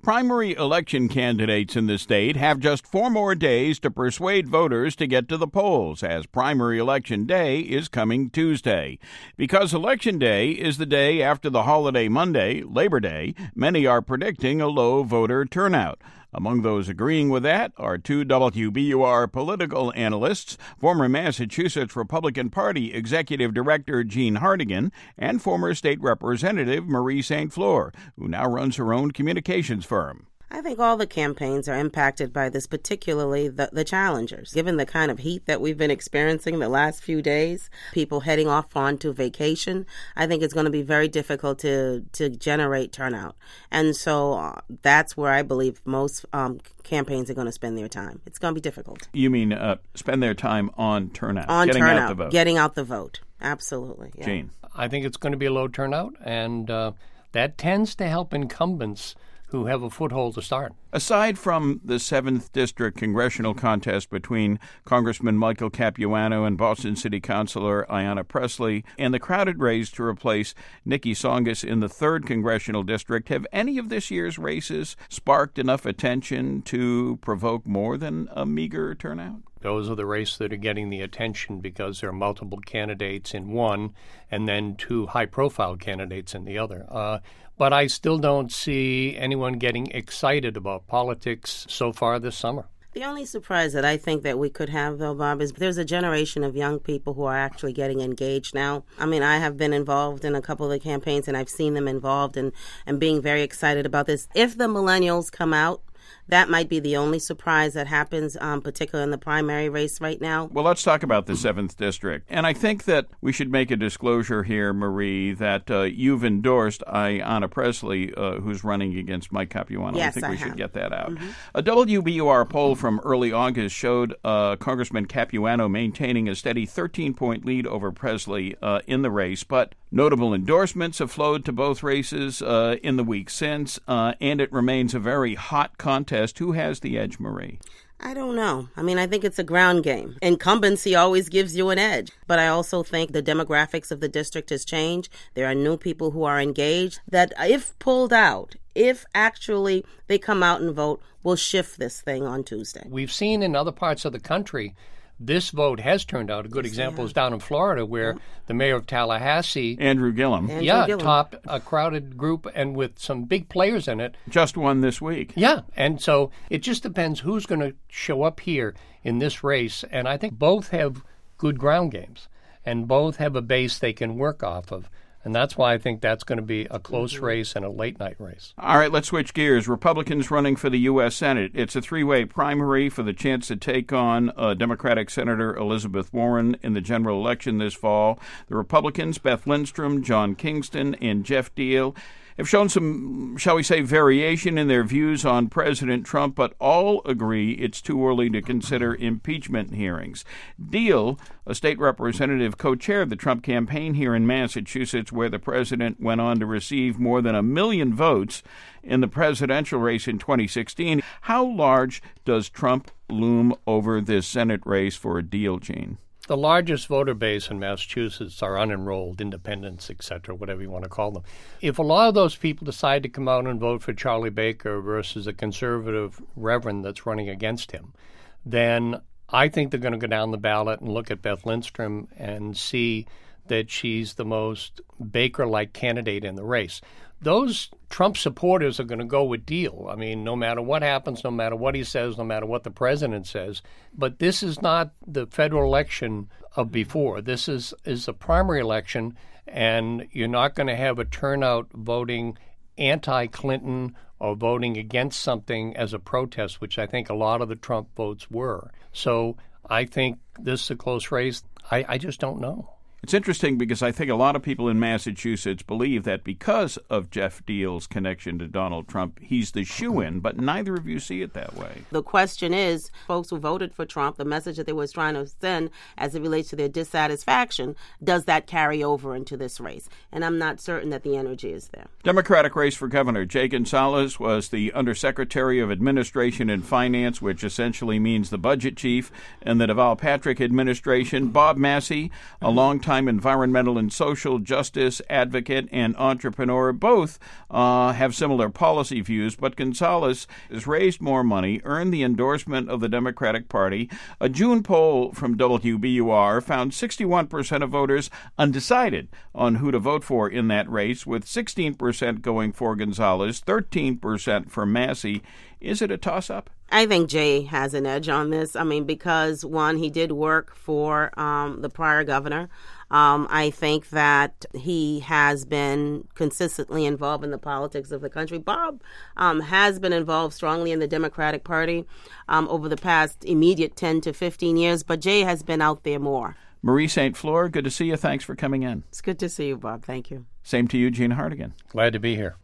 Primary election candidates in the state have just 4 more days to persuade voters to get to the polls, as primary election day is coming Tuesday. Because Election Day is the day after the holiday Monday, Labor Day, many are predicting a low voter turnout. Among those agreeing with that are 2 WBUR political analysts, former Massachusetts Republican Party Executive Director Jean Hartigan and former State Representative Marie St. Fleur, who now runs her own communications firm. I think all the campaigns are impacted by this, particularly the challengers. Given the kind of heat that we've been experiencing the last few days, people heading off onto vacation, I think it's going to be very difficult to generate turnout. And so that's where I believe most campaigns are going to spend their time. It's going to be difficult. You mean spend their time on turnout? Getting out the vote. Getting out the vote. Absolutely. Yeah. Jane? I think it's going to be a low turnout, and that tends to help incumbents who have a foothold to start. Aside from the 7th District congressional contest between Congressman Michael Capuano and Boston City Councilor Ayanna Pressley and the crowded race to replace Nikki Tsongas in the 3rd Congressional District, have any of this year's races sparked enough attention to provoke more than a meager turnout? Those are the races that are getting the attention because there are multiple candidates in one and then 2 high-profile candidates in the other. But I still don't see anyone getting excited about politics so far this summer. The only surprise that I think that we could have, though, Bob, is there's a generation of young people who are actually getting engaged now. I mean, I have been involved in a couple of the campaigns, and I've seen them involved and being very excited about this. If the millennials come out, that might be the only surprise that happens, particularly in the primary race right now. Well, let's talk about the 7th District. And I think that we should make a disclosure here, Marie, that you've endorsed Ayanna Pressley, who's running against Mike Capuano. Yes, I think we have. should get that out. Mm-hmm. A WBUR poll from early August showed Congressman Capuano maintaining a steady 13-point lead over Pressley in the race, but notable endorsements have flowed to both races in the week since, and it remains a very hot contest. Who has the edge, Marie? I don't know. I mean, I think it's a ground game. Incumbency always gives you an edge. But I also think the demographics of the district has changed. There are new people who are engaged that if pulled out, if actually they come out and vote, will shift this thing on Tuesday. We've seen in other parts of the country this vote has turned out. A good example is down in Florida, where the mayor of Tallahassee, Andrew Gillum, topped a crowded group and with some big players in it. Just won this week. Yeah, and so it just depends who's going to show up here in this race. And I think both have good ground games, and both have a base they can work off of. And that's why I think that's going to be a close race and a late-night race. All right, let's switch gears. Republicans running for the U.S. Senate. It's a 3-way primary for the chance to take on Democratic Senator Elizabeth Warren in the general election this fall. The Republicans, Beth Lindstrom, John Kingston, and Jeff Deal, have shown some, shall we say, variation in their views on President Trump, but all agree it's too early to consider impeachment hearings. Deal, a state representative, co-chaired the Trump campaign here in Massachusetts, where the president went on to receive more than 1 million votes in the presidential race in 2016. How large does Trump loom over this Senate race for Deal, Gene? The largest voter base in Massachusetts are unenrolled, independents, etc., whatever you want to call them. If a lot of those people decide to come out and vote for Charlie Baker versus a conservative reverend that's running against him, then I think they're going to go down the ballot and look at Beth Lindstrom and see that she's the most Baker-like candidate in the race. Those Trump supporters are going to go with Deal. I mean, no matter what happens, no matter what he says, no matter what the president says. But this is not the federal election of before. This is a primary election, and you're not going to have a turnout voting anti-Clinton or voting against something as a protest, which I think a lot of the Trump votes were. So I think this is a close race. I just don't know. It's interesting because I think a lot of people in Massachusetts believe that because of Jeff Deal's connection to Donald Trump, he's the shoo-in, but neither of you see it that way. The question is, folks who voted for Trump, the message that they were trying to send as it relates to their dissatisfaction, does that carry over into this race? And I'm not certain that the energy is there. Democratic race for governor. Jay Gonzalez was the Undersecretary of Administration and Finance, which essentially means the budget chief, in the Deval Patrick administration. Bob Massey, a longtime longtime environmental and social justice advocate and entrepreneur. Both have similar policy views, but Gonzalez has raised more money, earned the endorsement of the Democratic Party. A June poll from WBUR found 61% of voters undecided on who to vote for in that race, with 16% going for Gonzalez, 13% for Massey. Is it a toss-up? I think Jay has an edge on this. I mean, because, one, he did work for the prior governor. I think that he has been consistently involved in the politics of the country. Bob has been involved strongly in the Democratic Party over the past immediate 10 to 15 years, but Jay has been out there more. Marie St. Fleur, good to see you. Thanks for coming in. It's good to see you, Bob. Thank you. Same to you, Gene Hartigan. Glad to be here.